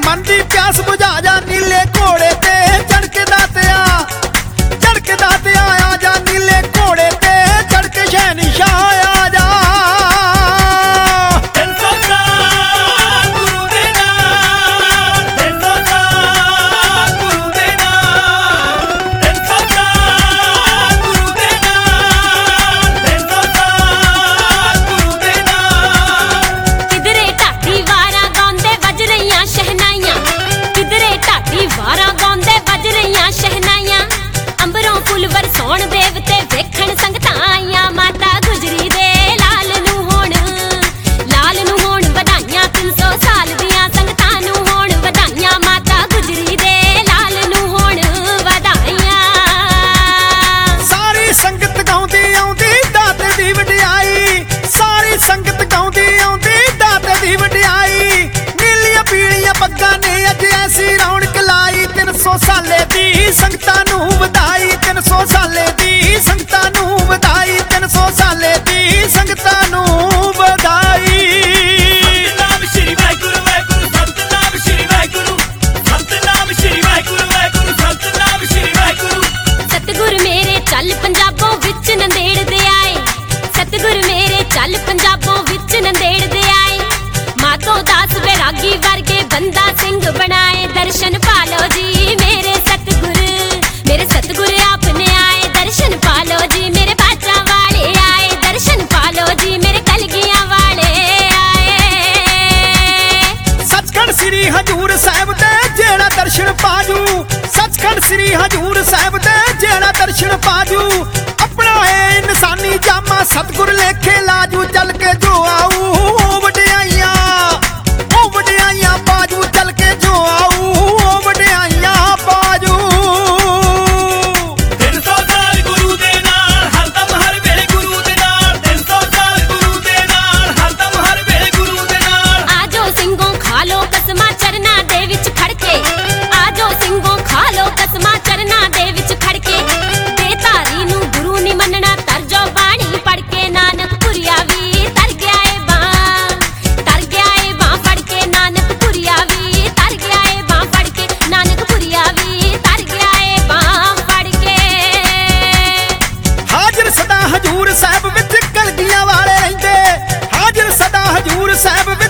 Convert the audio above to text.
मन दी प्यास बुझा जा नीले घोड़े ते चढ़ के दातिया आ जा नीले घोड़े ते चढ़ के शहनशाह आ जा। ਵਰਸੋਣ ਦੇਵਤੇ ਵੇਖਣ ਸੰਗਤਾਂ ਆਈਆਂ ਮਾਤਾ ਗੁਜਰੀ ਦੇ ਲਾਲ ਨੂੰ ਹੋਣ ਵਧਾਈਆਂ 300 ਸਾਲ ਦੀਆਂ ਸੰਗਤਾਂ ਨੂੰ ਹੋਣ ਵਧਾਈਆਂ ਮਾਤਾ ਗੁਜਰੀ ਦੇ ਲਾਲ ਨੂੰ ਹੋਣ ਵਧਾਈਆਂ। ਸਾਰੀ ਸੰਗਤ ਗਾਉਂਦੀ ਆਉਂਦੀ ਦਾਤੇ ਦੀ ਵਡਿਆਈ ਸਾਰੀ ਸੰਗਤ ਗਾਉਂਦੀ ਆਉਂਦੀ ਦਾਤੇ ਦੀ ਵਡਿਆਈ ਨੀਲੀਆਂ ਪੀਲੀਆਂ ਪੱਗਾਂ ਨੇ ਅੱਜ ਐਸੀ ਰੌਣਕ ਲਾਈ 300 ਸਾਲੇ ਦੀ ਸੰਗਤਾਂ ਨੂੰ ਵਧਾਈ 300 ਸਾਲੇ ਦੀ ਸੰਗਤਾਂ ਨੂੰ ਵਧਾਈ 300 ਸਾਲੇ ਦੀ ਸੰਗਤਾਂ ਨੂੰ ਵਧਾਈ। ਸਤਿਨਾਮ ਸ਼੍ਰੀ ਵਾਹਿਗੁਰੂ ਵਾਹਿਗੁਰੂ ਸਤਿਨਾਮ ਸ਼੍ਰੀ ਵਾਹਿਗੁਰੂ ਸਤਿਨਾਮ ਸ਼੍ਰੀ ਵਾਹਿਗੁਰੂ ਵਾਹਿਗੁਰੂ ਸਤਿਨਾਮ ਸ਼੍ਰੀ ਵਾਹਿਗੁਰੂ। ਸਤਿਗੁਰ ਮੇਰੇ ਚੱਲ ਪੰਜਾਬੋਂ ਵਿੱਚ ਨੰਦੇੜ ਦੇ ਆਏ ਸਤਿਗੁਰ ਮੇਰੇ ਚੱਲ ਪੰਜਾਬੋਂ ਵਿੱਚ ਨੰਦੇੜ ਦੇ ਆਏ ਮਾਤੋ ਦਾਸ ਵੈਰਾਗੀ ਵਰਗੇ ਬੰਦਾ ਸਿੰਘ ਬਣਾਏ ਦਰਸ਼ਨ ਪਾਲੋ ਜੀ ਮੇਰੇ ਸਤਿਗੁਰ ਆਪਨੇ ਆਏ ਦਰਸ਼ਨ ਪਾਲੋ ਜੀ ਮੇਰੇ ਬਾਜਾਂ ਵਾਲੇ ਆਏ ਦਰਸ਼ਨ ਪਾਲੋ ਜੀ ਮੇਰੇ ਕਲਗੀਆਂ ਵਾਲੇ ਆਏ। ਸੱਚਖੰਡ ਸ੍ਰੀ ਹਜੂਰ ਸਾਹਿਬ ਤੇ ਜਿਹੜਾ ਦਰਸ਼ਨ ਪਾਜੂ ਸੱਚਖੰਡ ਸ੍ਰੀ ਹਜੂਰ ਸਾਹਿਬ ਤੇ ਜਿਹੜਾ ਦਰਸ਼ਨ ਪਾਜੂ ਆਪਣਾ ਏ ਇਨਸਾਨੀ ਜਾਮਾ ਸਤਿਗੁਰ ਲੇਖੇ ਲਾਜੂ ਚੱਲ ਕੇ ਜੋ ਆਊ ਵਡਿਆਈਆਂ ਬਾਜੂ ਚੱਲ ਕੇ ਜੋ ਆਊ ਵਡਿਆਈਆਂ ਬਾਜੂ। 300 ਸਾਲ ਗੁਰੂ ਦੇ ਨਾਲ ਹਰਦਮ ਹਰ ਵੇਲੇ ਗੁਰੂ ਦੇ ਨਾਲ 300 ਸਾਲ ਗੁਰੂ ਦੇ ਨਾਲ ਹਰਦਮ ਹਰ ਵੇਲੇ ਗੁਰੂ ਦੇ ਨਾਲ। ਆਜੋ ਸਿੰਘੋਂ ਖਾ ਲੋ ਕਸਮਾਂ ਚਰਨਾਂ ਦੇ ਵਿੱਚ ਖੜ ਕੇ ਆਜੋ ਸਿੰਘੋਂ ਖਾ ਲੋ ਕਸਮਾਂ ਚਰਨਾਂ ਦੇ ਵਿੱਚ ਖੜ ਕੇ ਦੇ ਧਾਰੀ ਨੂੰ ਗੁਰੂ ਨਹੀਂ ਮੰਨਣਾ ਤਰਜੋ ਬਾਣੀ ਪੜ ਕੇ ਨਾਨਕਪੁਰੀਆ ਵੀ ਤਰ ਗਿਆ ਏ ਬਾਂਹ ਫੜ ਕੇ ਨਾਨਕਪੁਰੀਆ ਵੀ ਤਰ ਗਿਆ ਏ ਬਾਂਹ ਫੜ ਕੇ ਨਾਨਕਪੁਰੀਆ ਵੀ ਤਰ ਗਿਆ ਏ ਬਾਂਹ ਫੜ ਕੇ। ਹਾਜ਼ਰ ਸਦਾ ਹਜੂਰ ਸਾਹਿਬ ਵਿੱਚ ਕਲਗੀਆਂ ਵਾਲੇ ਰਹਿੰਦੇ ਹਾਜ਼ਰ ਸਦਾ ਹਜੂਰ ਸਾਹਿਬ